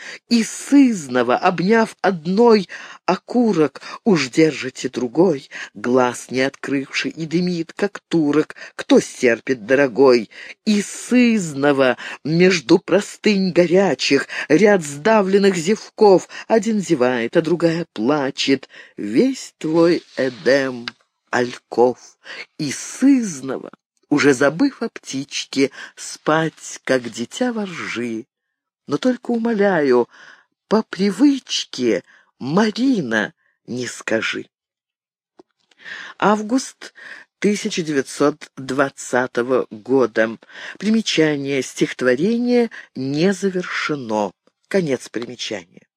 И сызнова, обняв одной окурок, уж держите другой, глаз не открывший и дымит, как турок, кто стерпит, дорогой? И сызнова, между простынь горячих, ряд сдавленных зевков, один зевает, а другая плачет, весь твой Эдем альков. И сызнова, уже забыв о птичке, спать, как дитя во ржи. Но только умоляю, по привычке, Марина, не скажи. Август 1920 года. Примечание: стихотворение не завершено. Конец примечания.